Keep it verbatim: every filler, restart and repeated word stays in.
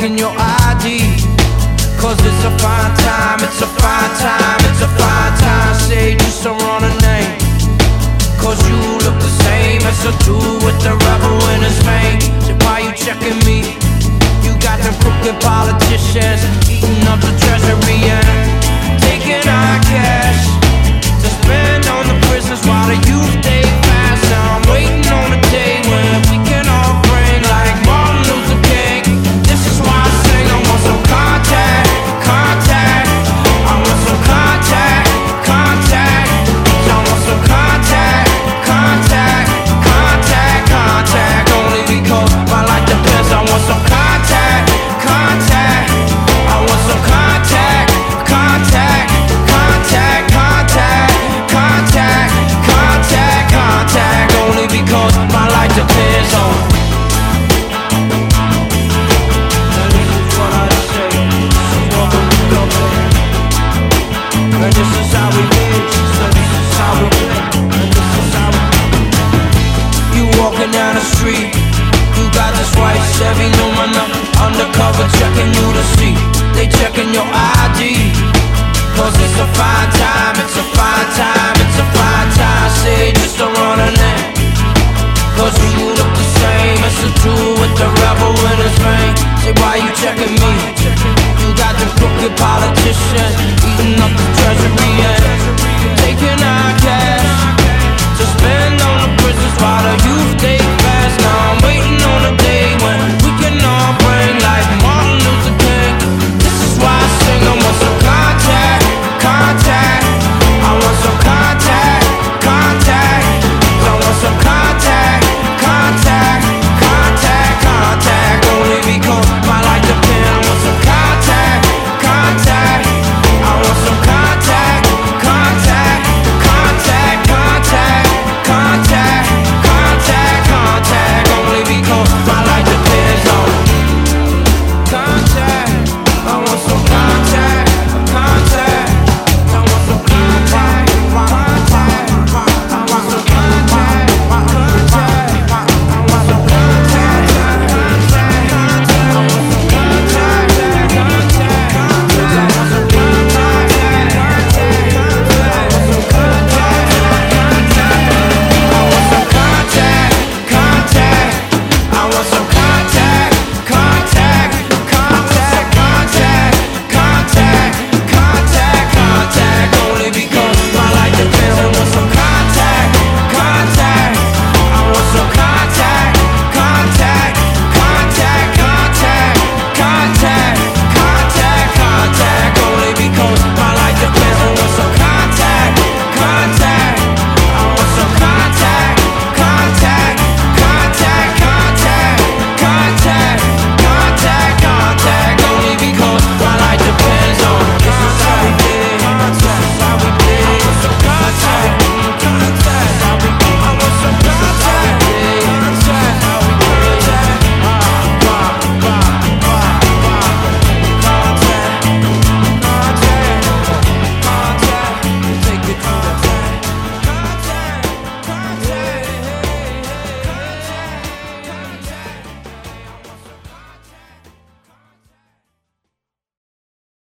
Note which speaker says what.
Speaker 1: checking your I D. Cause it's a fine time, it's a fine time, it's a fine time. Say just to run a name, cause you look the same as a dude with the rebel in his vein. Say why you checking me? You got them crooked politicians eating up the treasury and taking our cash to spend on the prisons while the youth stay fast. Now I'm waiting on the day when we can all bring like Martin Luther King. This is why I sing, I want some contact, contact. I want some contact, contact. I want some contact, contact, contact, contact. Only because my life depends. I want some contact, contact. I want some contact, contact, contact, contact, contact, contact, contact. Only because my life depends on. Now this is what I say. What we do, and this is how we live. So this is how we play. And this is how we. You walking down the street, you got this white Chevy Lumina undercover checking you to see. They checking your I D. Cause it's a fine time, it's a fine time, it's a fine time. Say just to run a name, cause you look the same as the dude with the rebel in his vein. Say why you checking me? You got them crooked politicians eating up the treasury and taking our